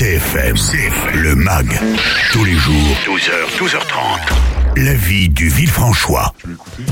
CFM, le MAG, tous les jours, 12h, 12h30. La vie du Villefranchois. Je vais écouter.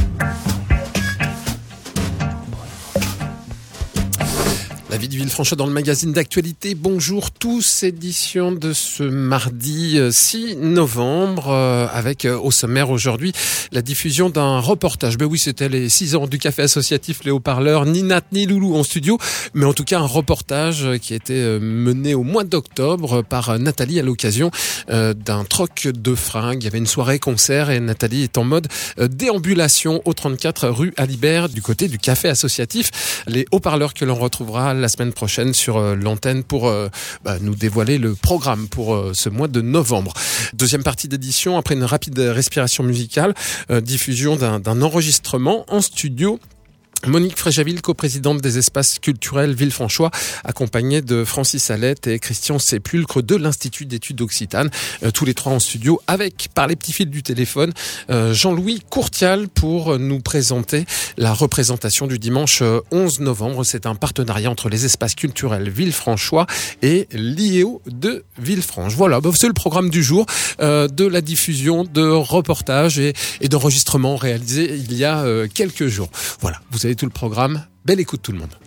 La vie du Villefranchois dans le magazine d'actualité. Bonjour tous, édition de ce mardi 6 novembre avec au sommaire aujourd'hui la diffusion d'un reportage. Ben oui, c'était les 6 ans du café associatif Les Haut-Parleurs, ni Nat ni Loulou en studio, mais en tout cas un reportage qui a été mené au mois d'octobre par Nathalie à l'occasion d'un troc de fringues. Il y avait une soirée concert et Nathalie est en mode déambulation au 34 rue Alibert du côté du café associatif Les Haut-Parleurs que l'on retrouvera la semaine prochaine sur l'antenne pour nous dévoiler le programme pour ce mois de novembre. Deuxième partie d'édition, après une rapide respiration musicale, diffusion d'un enregistrement en studio. Monique Fréjaville, coprésidente des espaces culturels Villefranchois, accompagnée de Francis Allette et Christian Sépulcre de l'Institut d'études Occitanes, tous les trois en studio avec, par les petits fils du téléphone, Jean-Louis Courtial pour nous présenter la représentation du dimanche 11 novembre. C'est un partenariat entre les espaces culturels Villefranchois et l'IEO de Villefranche. Voilà, c'est le programme du jour, de la diffusion de reportages et d'enregistrements réalisés il y a quelques jours. Voilà, vous avez tout le programme. Belle écoute tout le monde.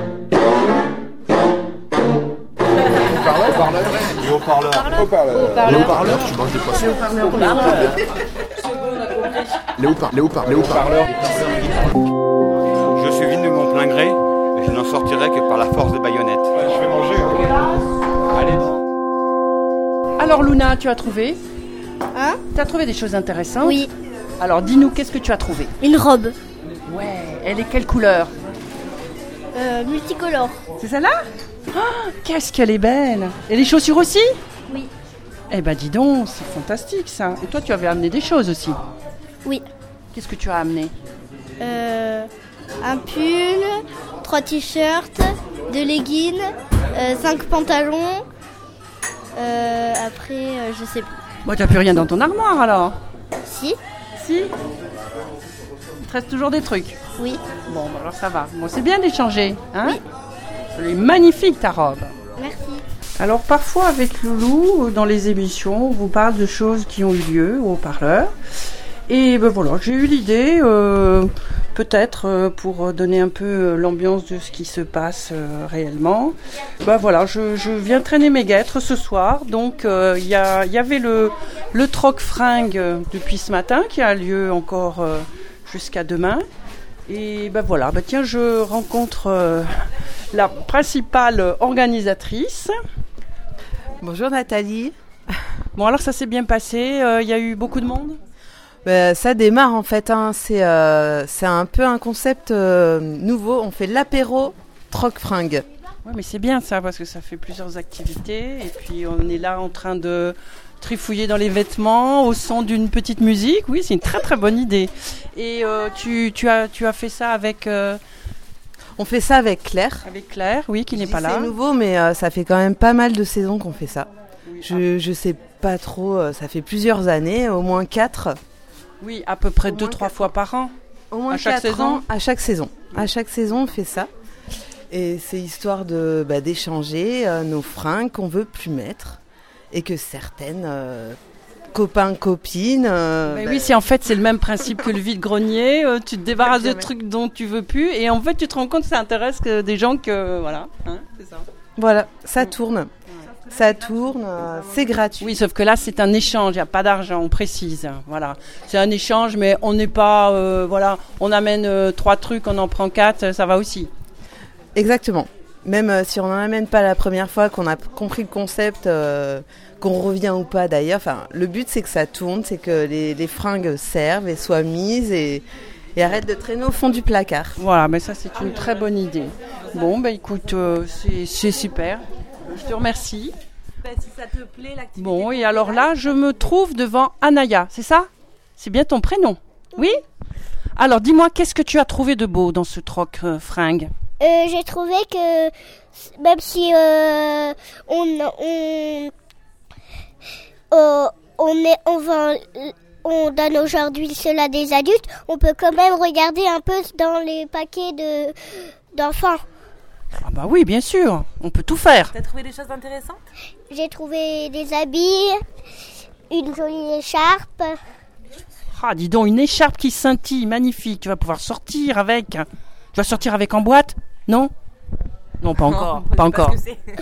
Les haut-parleurs, tu manges des poissons. Les haut-parleurs. Je suis venu de mon plein gré, et je n'en sortirai que par la force des baïonnettes. Je vais manger. Allez. Alors Luna, tu as trouvé ? Hein ? Tu as trouvé des choses intéressantes ? Oui. Alors dis-nous, qu'est-ce que tu as trouvé ? Une robe. Ouais, elle est quelle couleur ? Multicolore. C'est celle-là ? Oh, qu'est-ce qu'elle est belle ! Et les chaussures aussi ? Oui. Eh ben dis donc, c'est fantastique ça. Et toi, tu avais amené des choses aussi ? Oui. Qu'est-ce que tu as amené ? Un pull, 3 t-shirts, 2 leggings, 5 pantalons. Après, je sais plus. Bon, tu n'as plus rien dans ton armoire alors ? Si ? Si ? Il te reste toujours des trucs ? Oui. Bon, bah alors ça va. Bon, c'est bien d'échanger, hein ? Oui. Elle est magnifique ta robe. Merci. Alors parfois avec Loulou, dans les émissions, on vous parle de choses qui ont eu lieu au haut-parleur. Et ben voilà, j'ai eu l'idée, peut-être pour donner un peu l'ambiance de ce qui se passe réellement. Ben voilà, je viens traîner mes guêtres ce soir. Donc il y avait le troc fringue depuis ce matin qui a lieu encore jusqu'à demain. Et ben voilà, ben tiens, je rencontre la principale organisatrice. Bonjour Nathalie. Bon alors ça s'est bien passé, il y a eu beaucoup de monde ? Ça démarre en fait, hein. C'est un peu un concept nouveau, on fait l'apéro troc-fringue. Oui mais c'est bien ça parce que ça fait plusieurs activités et puis on est là en train de trifouiller dans les vêtements au son d'une petite musique. Oui, c'est une très très bonne idée. Et tu as fait ça avec... On fait ça avec Claire. Avec Claire, oui, qui n'est pas là. C'est nouveau, mais ça fait quand même pas mal de saisons qu'on fait ça. Oui, je sais pas trop, ça fait plusieurs années, au moins 4. Oui, à peu près 2-3 fois par an. Au moins à chaque saison. À chaque saison. À chaque saison, on fait ça. Et c'est histoire d'échanger nos fringues qu'on veut plus mettre et que certaines... copains, copines. Oui, en fait, c'est le même principe que le vide-grenier. Tu te débarrasses de trucs dont tu veux plus. Et en fait, tu te rends compte que ça intéresse que des gens que... Voilà, hein, c'est ça. Voilà, ça tourne. Ça tourne, c'est gratuit. Oui, sauf que là, c'est un échange. Il n'y a pas d'argent, on précise. Voilà. C'est un échange, mais on n'est pas... on amène 3 trucs, on en prend 4, ça va aussi. Exactement. Même si on n'en amène pas la première fois, qu'on a compris le concept... qu'on revient ou pas d'ailleurs, enfin, le but c'est que ça tourne, c'est que les fringues servent et soient mises et arrêtent de traîner au fond du placard. Voilà, mais ça c'est une très bonne idée. Bon, écoute, c'est super, je te remercie. Si ça te plaît, l'activité. Bon, et alors là, je me trouve devant Anaya, c'est ça ? C'est bien ton prénom ? Oui ? Alors dis-moi, qu'est-ce que tu as trouvé de beau dans ce troc fringue ? J'ai trouvé que même si on donne aujourd'hui cela à des adultes, on peut quand même regarder un peu dans les paquets d'enfants. Ah bah oui, bien sûr, on peut tout faire. T'as trouvé des choses intéressantes? J'ai trouvé des habits, une jolie écharpe. Ah, dis donc, une écharpe qui scintille, magnifique. Tu vas pouvoir sortir avec. Tu vas sortir avec en boîte? Non? Non, pas encore. Pas encore.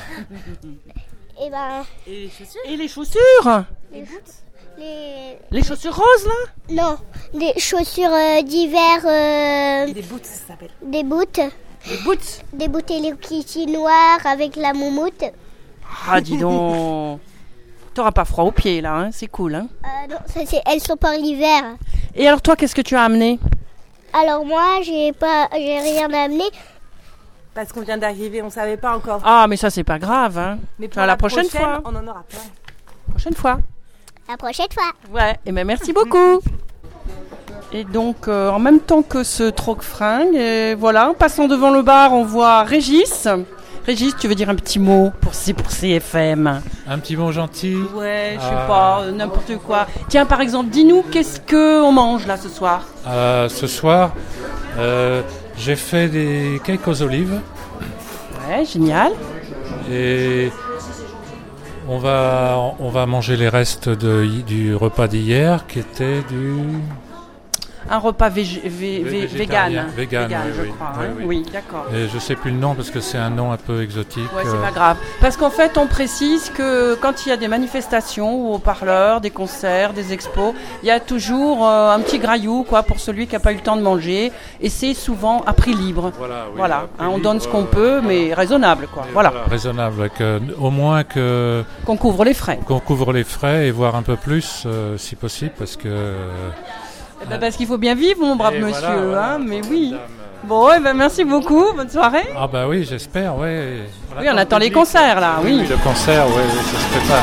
Et ben, Et les chaussures? Et les chaussures? les chaussures roses, là? non, des chaussures d'hiver, Des boots, ça s'appelle. des boots, Les boots? des boots Hello Kitty noires avec la moumoute. Ah, dis donc. T'auras pas froid aux pieds, là, hein? C'est cool, hein? Non, elles sont pour l'hiver. Et alors, toi, qu'est-ce que tu as amené? Alors moi, j'ai rien amené. Parce qu'on vient d'arriver, on savait pas encore. Ah, mais ça, c'est pas grave, hein? Mais pour la prochaine fois. on en aura plein. Prochaine fois. La prochaine fois. Ouais, et ben merci beaucoup. Et donc, en même temps que ce troc-fringue, et voilà, en passant devant le bar, on voit Régis. Régis, tu veux dire un petit mot pour CFM? Un petit mot gentil. Ouais, je sais pas, n'importe quoi. Tiens, par exemple, dis-nous, qu'est-ce qu'on mange là ce soir? Ce soir, j'ai fait des cakes aux olives. Ouais, génial. Et on va manger les restes du repas d'hier qui était Un repas vegan, vegan, je oui, crois. oui, Hein. oui. Oui, d'accord. Et je sais plus le nom parce que c'est un nom un peu exotique. Ouais, c'est pas grave. Parce qu'en fait, on précise que quand il y a des manifestations ou haut-parleurs, des concerts, des expos, il y a toujours un petit graillou quoi, pour celui qui n'a pas eu le temps de manger. Et c'est souvent à prix libre. Voilà. À prix On libre, donne ce qu'on peut, mais raisonnable. Quoi. Voilà. Raisonnable. Au moins qu'on couvre les frais. Qu'on couvre les frais et voir un peu plus si possible parce que... parce qu'il faut bien vivre, mon brave monsieur. Voilà, hein, mais oui. Bon, merci beaucoup. Bonne soirée. Ah bah oui, j'espère, ouais. Oui, on attend les concerts là, oui. Oui, le concert, ouais, ça se prépare.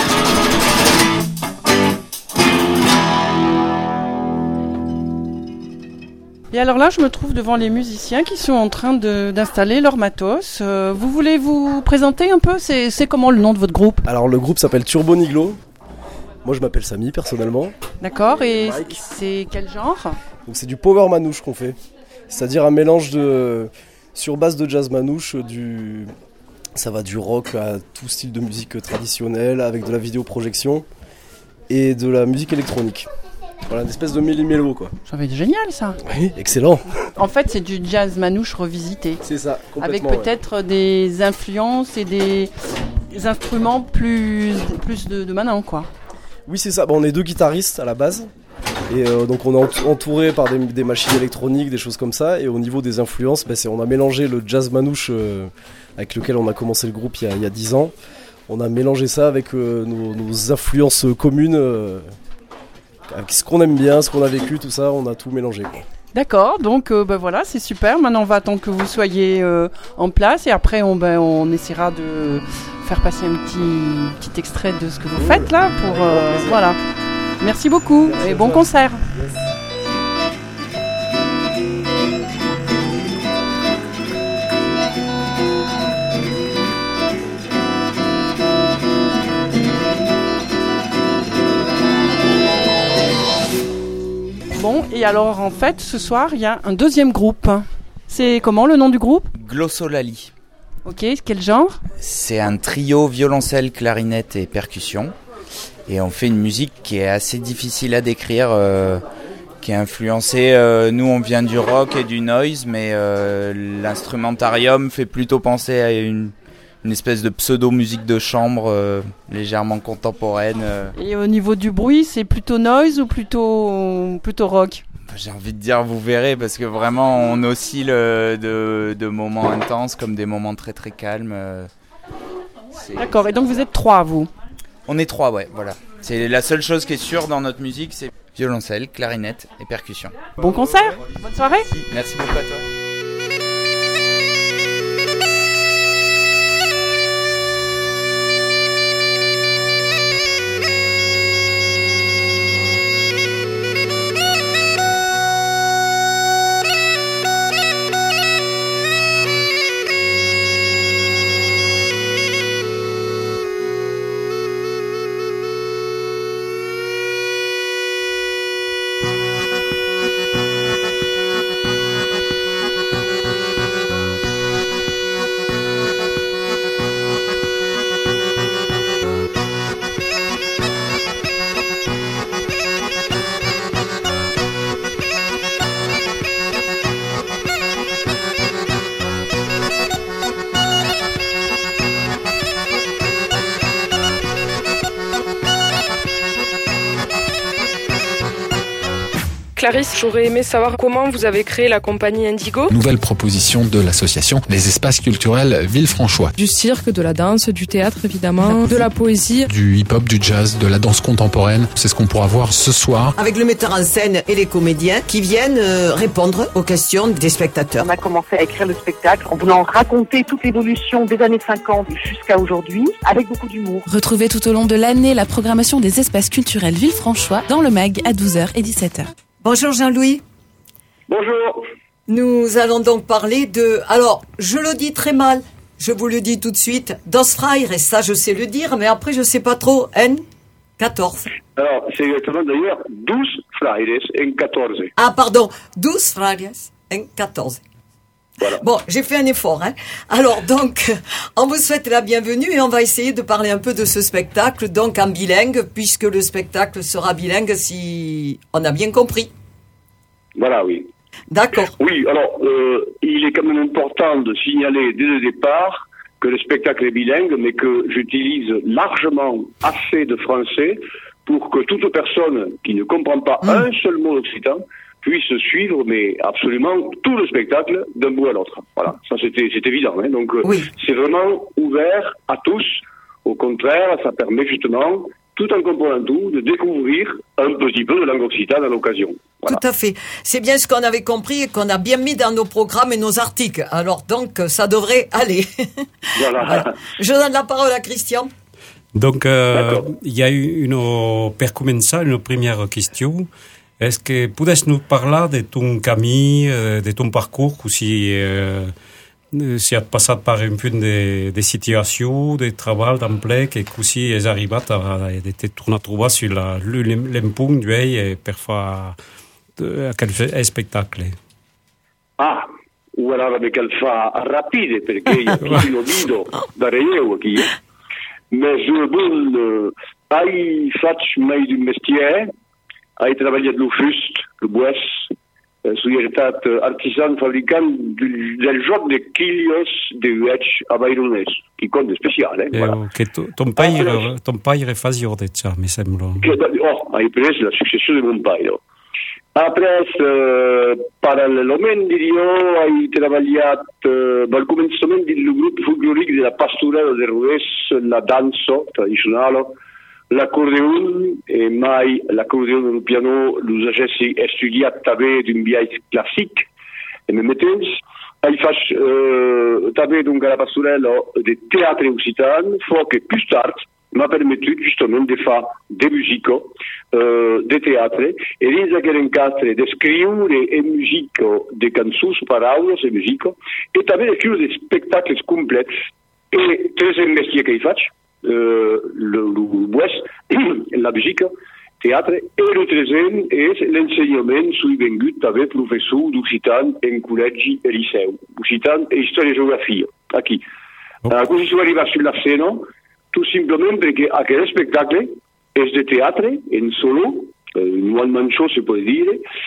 Et alors là, je me trouve devant les musiciens qui sont en train d'installer leur matos. Vous voulez vous présenter un peu? C'est comment le nom de votre groupe? Alors le groupe s'appelle Turbo Niglo. Moi je m'appelle Samy personnellement. D'accord, et c'est quel genre? Donc c'est du power manouche qu'on fait. C'est-à-dire un mélange sur base de jazz manouche, ça va du rock à tout style de musique traditionnelle avec de la vidéoprojection et de la musique électronique. Voilà, une espèce de méli-mélo quoi. Ça va être génial ça. Oui, excellent. En fait, c'est du jazz manouche revisité. C'est ça, complètement. Avec peut-être des influences et des instruments plus de maintenant quoi. Oui, c'est ça. On est 2 guitaristes à la base. Et donc on est entouré par des machines électroniques, des choses comme ça. Et au niveau des influences, on a mélangé le jazz manouche avec lequel on a commencé le groupe il y a 10 ans. On a mélangé ça avec nos influences communes, avec ce qu'on aime bien, ce qu'on a vécu, tout ça, on a tout mélangé. Quoi. D'accord, donc voilà, c'est super. Maintenant on va attendre que vous soyez en place et après on essaiera de faire passer un petit extrait de ce que vous faites là pour voilà. Merci beaucoup. Merci et bon concert. Yes. Bon, et alors en fait, ce soir, il y a un deuxième groupe. C'est comment le nom du groupe? Glossolali. Ok, quel genre? C'est un trio violoncelle, clarinette et percussion. Et on fait une musique qui est assez difficile à décrire, qui est influencée, nous on vient du rock et du noise, mais l'instrumentarium fait plutôt penser à une espèce de pseudo-musique de chambre légèrement contemporaine. Et au niveau du bruit, c'est plutôt noise ou plutôt rock? J'ai envie de dire, vous verrez, parce que vraiment on oscille de moments intenses comme des moments très très calmes. D'accord, et donc vous êtes 3 vous? On est 3, ouais, voilà. C'est la seule chose qui est sûre dans notre musique, c'est violoncelle, clarinette et percussion. Bon concert, bonne soirée. Merci beaucoup à toi. Clarisse, j'aurais aimé savoir comment vous avez créé la compagnie Indigo. Nouvelle proposition de l'association Les Espaces Culturels Villefranchois. Du cirque, de la danse, du théâtre évidemment, de la poésie. Du hip-hop, du jazz, de la danse contemporaine. C'est ce qu'on pourra voir ce soir. Avec le metteur en scène et les comédiens qui viennent répondre aux questions des spectateurs. On a commencé à écrire le spectacle en voulant raconter toute l'évolution des années 50 jusqu'à aujourd'hui avec beaucoup d'humour. Retrouvez tout au long de l'année la programmation des espaces culturels Villefranchois dans le MAG à 12h et 17h. Bonjour Jean-Louis. Bonjour. Nous allons donc parler de... Alors, je le dis très mal, je vous le dis tout de suite, Dos Frères, et ça je sais le dire, mais après je sais pas trop, N14. Alors, c'est exactement d'ailleurs 12 Frères en 14. Ah pardon, 12 Frères en 14. Voilà. Bon, j'ai fait un effort, hein. Alors donc, on vous souhaite la bienvenue et on va essayer de parler un peu de ce spectacle, donc en bilingue, puisque le spectacle sera bilingue si on a bien compris. Voilà, oui. D'accord. Oui, alors, il est quand même important de signaler dès le départ que le spectacle est bilingue, mais que j'utilise largement assez de français pour que toute personne qui ne comprend pas un seul mot d'occitan puisse suivre, mais absolument tout le spectacle d'un bout à l'autre. Voilà, ça c'est évident. Hein. Donc c'est vraiment ouvert à tous. Au contraire, ça permet justement, tout en comprenant tout, de découvrir un petit peu de langue occitane à l'occasion. Voilà. Tout à fait. C'est bien ce qu'on avait compris et qu'on a bien mis dans nos programmes et nos articles. Alors donc, ça devrait aller. Voilà. Je donne la parole à Christian. Donc, il y a eu per començar, une première question. Est-ce que puedes nous parler de ton camí, de ton parcours, ou si has passat per de situacions de treball d'emploi que si has arribat a te tornar a trobar sur l'empunt d'ell per fer aquell spectacle. Ah, o allora che fa rapide, perché io lo vedo da relleu aquí. Mais je vull... faig mai d'un mestier, he treballat lo fust, lo bois, societat artisan fabricant del joc de quillos de uets a Baironès, qui compte especial, Voilà. Que ton pare fazior d'això, mi sembla. He pres la successió de mon pare. Après, paral·lelament, diria, he treballat al començament dins el grup folclòric de la pastorela de Rodés, la dansa tradicional, l'acordeon, e mai l'acordeon del piano l'us hagessi estudiat també d'un viatge classic, en même temps. He faig també donc a la pastorela de teatre occitan, foc que plus tard m'a permetut justement de fer de musica, de teatre, e dins d'aquest encastre d'escriure en musica de cançons, paraules en musica, e també d'escriure de spectacles complets, e tres mestiers que hi faig, le bois, la musica, teatre, e el tresem és l'ensenyament. Soy vengut també professor d'occitan en col·legi e liceu, occitan e història i geografia, aquí. Così sono arribat sur la scena, tout simplement perquè aquest spectacle és de teatre, en solo, un one-man show, se pot dir,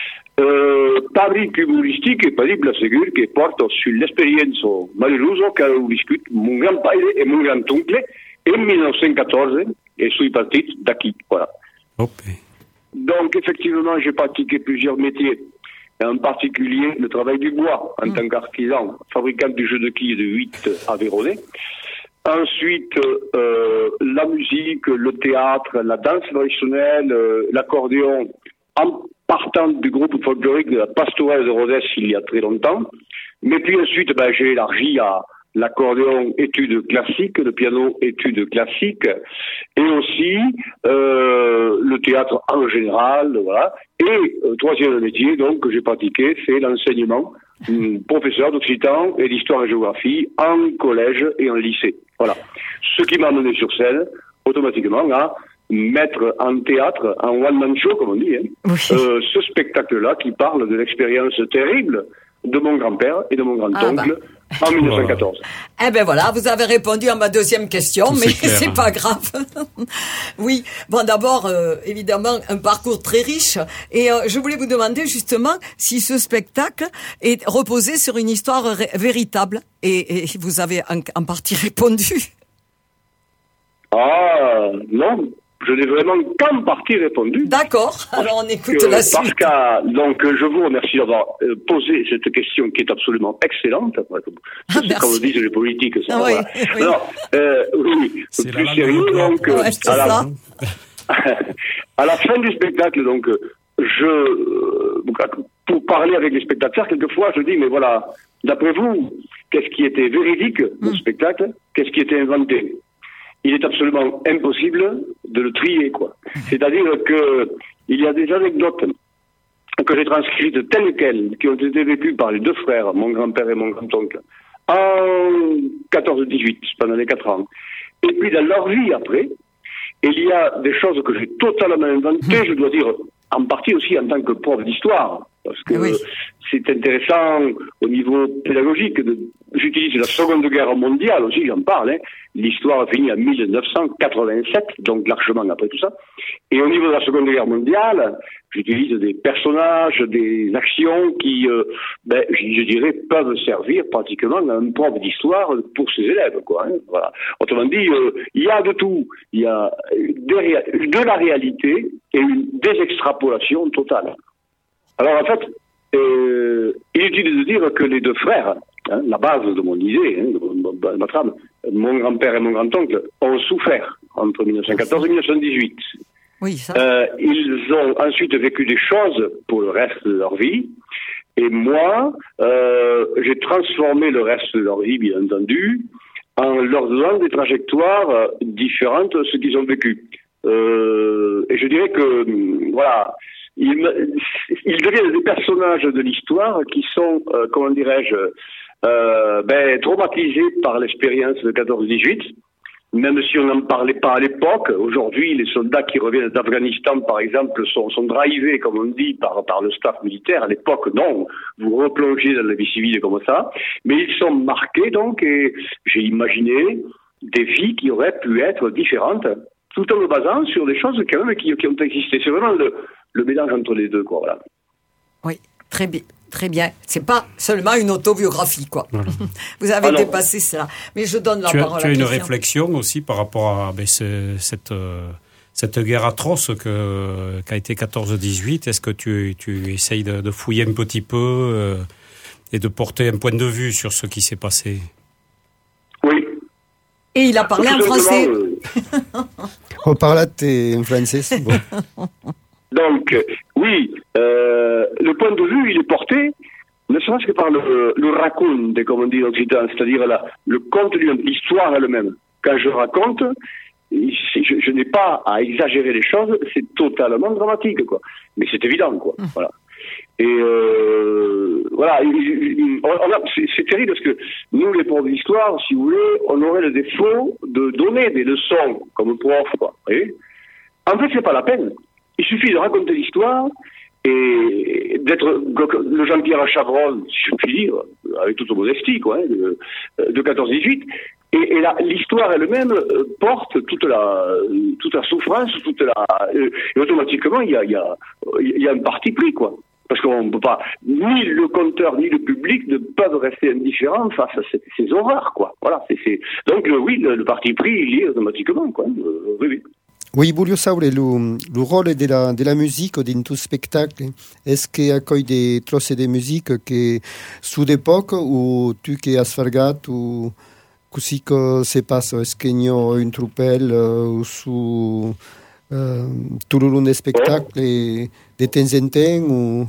fabric humoristic e parible segur que porta sur l'experiència malheurosa que ha viscut mon grand-pare e mon grand-oncle en 1914, et suis parti d'aquí. Voilà. Okay. Donc, effectivement, j'ai pratiqué plusieurs métiers, en particulier le travail du bois, en tant qu'artisan, fabricant du jeu de quilles de 8 à Véronais. Ensuite, la musique, le théâtre, la danse traditionnelle, l'accordéon, en partant du groupe folklorique de la pastorale de Rodez il y a très longtemps. Mais puis ensuite, j'ai élargi à l'accordéon études classiques, le piano études classiques, et aussi le théâtre en général, voilà. Et troisième métier donc que j'ai pratiqué, c'est l'enseignement, professeur d'occitan et d'histoire et géographie en collège et en lycée. Voilà. Ce qui m'a mené sur scène automatiquement à mettre en théâtre, en one-man show comme on dit, ce spectacle-là qui parle de l'expérience terrible de mon grand-père et de mon grand-oncle en 1914. Eh ben voilà, vous avez répondu à ma deuxième question, mais c'est pas grave. Oui, bon d'abord, évidemment, un parcours très riche. Et je voulais vous demander justement si ce spectacle est reposé sur une histoire véritable. Et vous avez en partie répondu. Ah, non. Je n'ai vraiment qu'en partie répondu. D'accord, alors on écoute la suite. Donc je vous remercie d'avoir posé cette question qui est absolument excellente. C'est comme disent les politiques. Ça, oui, voilà. oui. Alors, oui, c'est plus sérieux. Donc, à la fin du spectacle, donc, pour parler avec les spectateurs, quelquefois, je dis, mais voilà, d'après vous, qu'est-ce qui était véridique dans le spectacle? Qu'est-ce qui était inventé? Il est absolument impossible de le trier, quoi. C'est-à-dire que il y a des anecdotes que j'ai transcrites telles quelles, qui ont été vécues par les deux frères, mon grand-père et mon grand-oncle, en 14-18, pendant les 4 ans. Et puis dans leur vie après, il y a des choses que j'ai totalement inventées, je dois dire, en partie aussi en tant que prof d'histoire, parce que c'est intéressant au niveau pédagogique. J'utilise la Seconde Guerre mondiale aussi, j'en parle. Hein. L'histoire a fini en 1987, donc largement après tout ça. Et au niveau de la Seconde Guerre mondiale, j'utilise des personnages, des actions qui, je dirais, peuvent servir pratiquement à un prof d'histoire pour ses élèves, quoi. Hein. Voilà. Autrement dit, il y a de tout. Il y a de la réalité et des extrapolations totales. Alors en fait, il est utile de dire que les deux frères, hein, la base de mon idée, hein, de ma trame, mon grand-père et mon grand-oncle, ont souffert entre 1914 et 1918. Oui, ça. Ils ont ensuite vécu des choses pour le reste de leur vie. Et moi, j'ai transformé le reste de leur vie, bien entendu, en leur donnant des trajectoires différentes de ce qu'ils ont vécu. Et je dirais que, voilà, ils deviennent des personnages de l'histoire qui sont, comment dirais-je, traumatisés par l'expérience de 14-18, même si on n'en parlait pas à l'époque. Aujourd'hui, les soldats qui reviennent d'Afghanistan, par exemple, sont drivés, comme on dit, par le staff militaire. À l'époque, non, vous replongez dans la vie civile comme ça. Mais ils sont marqués, donc, et j'ai imaginé des vies qui auraient pu être différentes, tout en me basant sur des choses quand même qui ont existé. C'est vraiment le mélange entre les deux, quoi, voilà. Oui, très bien. Très bien. C'est pas seulement une autobiographie, quoi. Voilà. Vous avez dépassé cela. Mais je donne la parole à Tu as une réflexion aussi par rapport à cette guerre atroce qu'a été 14-18. Est-ce que tu essayes de fouiller un petit peu et de porter un point de vue sur ce qui s'est passé? Oui. Et il a parlé en français. Ho parlate en français. Bon. Donc, oui, le point de vue, il est porté, ne serait-ce que par le raconte, comme on dit en occitan, c'est-à-dire le conte lui-même, l'histoire elle-même. Quand je raconte, je n'ai pas à exagérer les choses, c'est totalement dramatique, quoi. Mais c'est évident, quoi. Voilà. Et voilà, c'est terrible parce que nous, les profs d'histoire, si vous voulez, on aurait le défaut de donner des leçons comme prof, quoi. Vous voyez ? En fait, c'est pas la peine. Il suffit de raconter l'histoire et d'être le Jean-Pierre Chabrol, si je puis dire, avec toute modestie, quoi, hein, de 14-18. Et l'histoire elle-même porte toute la souffrance, et automatiquement il y a un parti pris, quoi. Parce qu'on ne peut pas, ni le conteur ni le public ne peuvent rester indifférents face à ces horreurs, quoi. Voilà. Donc oui, le parti pris il y est automatiquement, quoi. Oui. Oui, voglio sapere il ruolo della musica in tuo spettacolo. Est-ce che accogli dei trossi di musica che su d'epoca o tu che hai sfargato così che si passa est-ce che io un truppel o su tout le long des spectacles de temps en temps ou...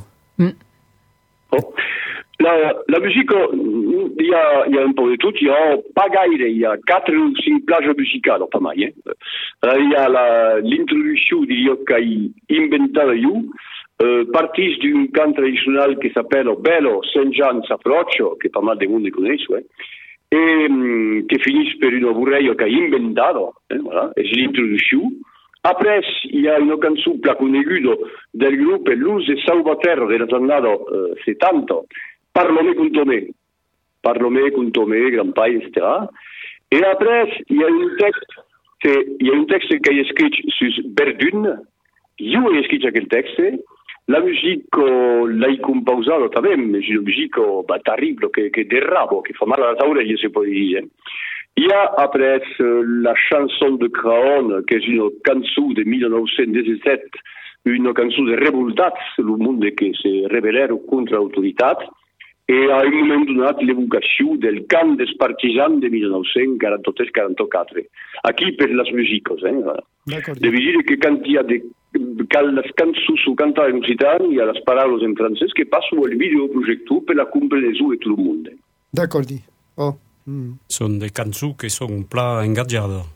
La musique, il y a un peu de tout, il y a pas gaire, il y a 4 ou 5 plages musicales, pas mal. Hein. Il y a l'introduction di Yokai inventato io, partie d'un chant traditionnel qui s'appelle Bello Saint Jean s'approccio, che pas mal de monde connaissent, ouais, et qui finit per une vorrei che inventato, voilà, et c'est l'introduction. Après, il y a une canzone più conosciuta del gruppo Luz e Salvaterra dell'anno 70, Parlome con Tomé, Grand Paille, etc. Et après, il y a un texte qui est écrit sur Verdun. Io ho scritto quel texte. La musique l'hai composata también, mais c'est une musique terrible, che derrabo, che fa male alla orecchie, si può dire. Il y a après la chanson de Craon, qui est une canzone de 1917, une canzone de revoltats, le monde qui s'est rebellé contre l'autorité, et à un moment donné, l'évocation del camp des partisans de 1943-44. Aquí per les musiques, voilà. De dire que quand il y a les cançons sont cantées en occitan, il y a les paroles en français qui passent au vidéoprojecteur per la comprensió de tout le monde. D'accord, dit. Oh. Són des cançons qui sont pla engagades.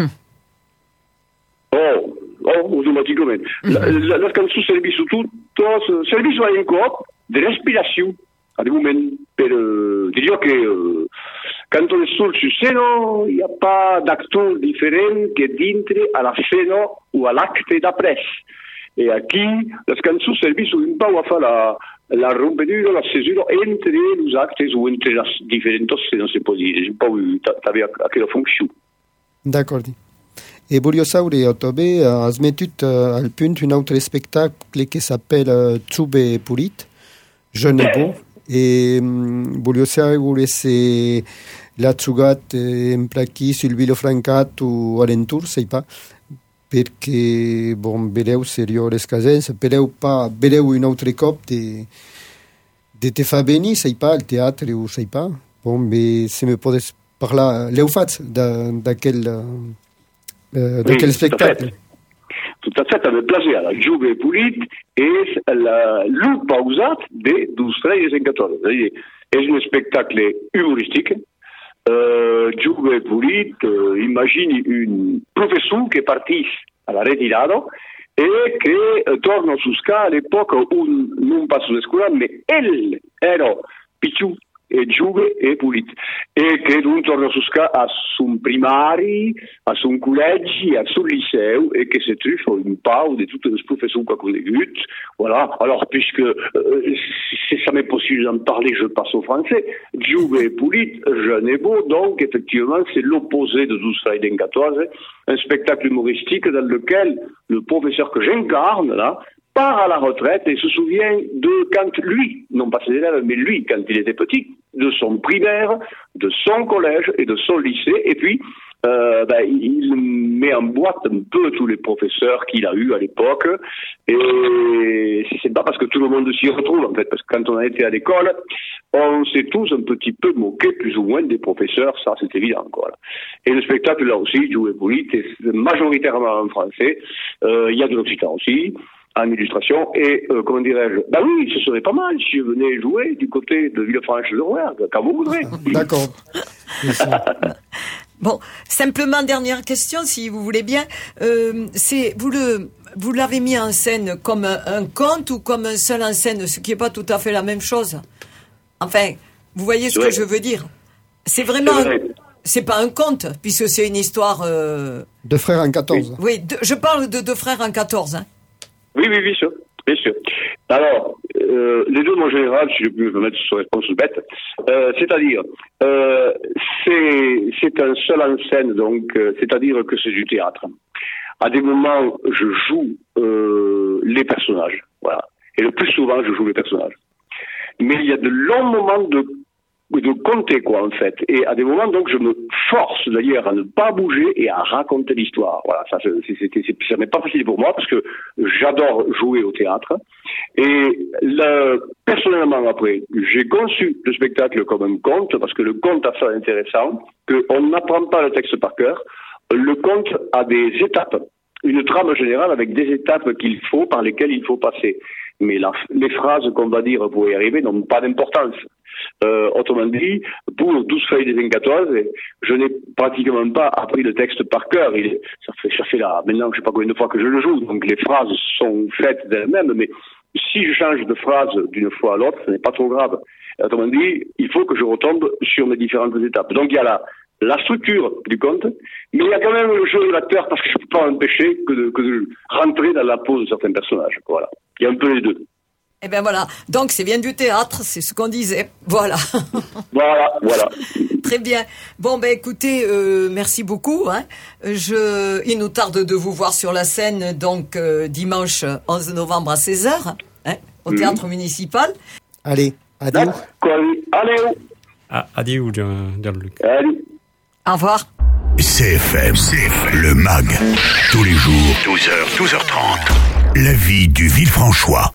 Automàticament. Les cançons serveixen serveixen un cop de respiració. À des moments, diria que quand on est sur scène, il n'y a pas d'acteur différent que dintre à la scène ou à l'acte d'après. Et aquí, les cançons serveixen un peu à faire la rompedura, la césure entre les actes ou entre les différentes scènes, se peut dire. Un peu t'avais à quelle fonction. D'accord. Et voglio saure, Otobe, has metut al punt un autre spectacle qui s'appelle Tsube Pulit, Jeune et beau. E voglio sapere se l'ha jugat aquí sul Vilafrancat o Alentour, sei pas, perquè, bon, vedeu seriós les cases, vedeu un altre cop de te fa venir, sei pas, al teatre o sei pas. Bon, mais si me podes parlar, l'heu fet d'aquell spectacle? Tout à fait, avec plaisir. La Jove Pulit és le pausat de 12-13-14. És un spectacle humoristique. Jove Pulit imagine un professor que partís a la retirada et que torna a Suscar à l'époque où non pas a l'escola, mais ell era pitjor e Jove e Pulit. E che non torna a Suscar a son primari, a son col·legi, a son liceu, et que se truffe une pau de tous les professeurs qu'on a connus. Voilà. Alors, puisque si ça m'est possible d'en parler, je passe au français. Jove et Pulit, jeune et beau, donc effectivement, c'est l'opposé de 12 Friday 14, un spectacle humoristique dans lequel le professeur que j'incarne, là, part à la retraite et se souvient de quand lui, non pas ses élèves, mais lui, quand il était petit, de son primaire, de son collège et de son lycée. Et puis, il met en boîte un peu tous les professeurs qu'il a eus à l'époque. Et c'est pas parce que tout le monde s'y retrouve, en fait, parce que quand on a été à l'école, on s'est tous un petit peu moqués, plus ou moins, des professeurs, ça c'est évident, quoi. Et le spectacle, là aussi, Jove et Pulit, est majoritairement en français. Il y a de l'occitan aussi, en illustration, et comment dirais-je, oui, ce serait pas mal si je venais jouer du côté de Villefranche-de-Rouergue, quand vous voudrez. D'accord. Bon, simplement, dernière question, si vous voulez bien. Vous l'avez mis en scène comme un conte ou comme un seul en scène, ce qui n'est pas tout à fait la même chose. Enfin, vous voyez ce que je veux dire. C'est vraiment... C'est pas un conte, puisque c'est une histoire... De frères en 14. Oui, je parle de frères en 14, hein. Oui, bien sûr. Alors, les deux, en général, si je peux me mettre sur réponse bête, c'est-à-dire, c'est un seul en scène, donc, c'est-à-dire que c'est du théâtre. À des moments, je joue les personnages, voilà. Et le plus souvent, je joue les personnages. Mais il y a de longs moments de compter, quoi, en fait. Et à des moments, donc, je me force, d'ailleurs, à ne pas bouger et à raconter l'histoire. Voilà, ça n'est pas facile pour moi, parce que j'adore jouer au théâtre. Et personnellement, après, j'ai conçu le spectacle comme un conte, parce que le conte a ça d'intéressant, qu'on n'apprend pas le texte par cœur. Le conte a des étapes, une trame générale avec des étapes par lesquelles il faut passer. Mais les phrases qu'on va dire pour y arriver n'ont pas d'importance. Autrement dit, pour 12 feuilles des 14, je n'ai pratiquement pas appris le texte par cœur. Ça fait là, maintenant, je sais pas combien de fois que je le joue, donc les phrases sont faites d'elles-mêmes, mais si je change de phrase d'une fois à l'autre, ce n'est pas trop grave. Autrement dit, il faut que je retombe sur mes différentes étapes. Donc il y a la structure du conte, mais il y a quand même le jeu de l'acteur, parce que je ne peux pas empêcher que de rentrer dans la peau de certains personnages. Voilà. Il y a un peu les deux. Eh bien voilà, donc c'est bien du théâtre, c'est ce qu'on disait, voilà. Voilà. Très bien. Bon, écoutez, merci beaucoup. Hein. Il nous tarde de vous voir sur la scène, donc dimanche 11 novembre à 16h, hein, au théâtre municipal. Allez, adieu. Allez. Adieu, Jean-Luc. Allez. Au revoir. CFM, le MAG, tous les jours, 12h, 12h30. La vie du Villefranchois.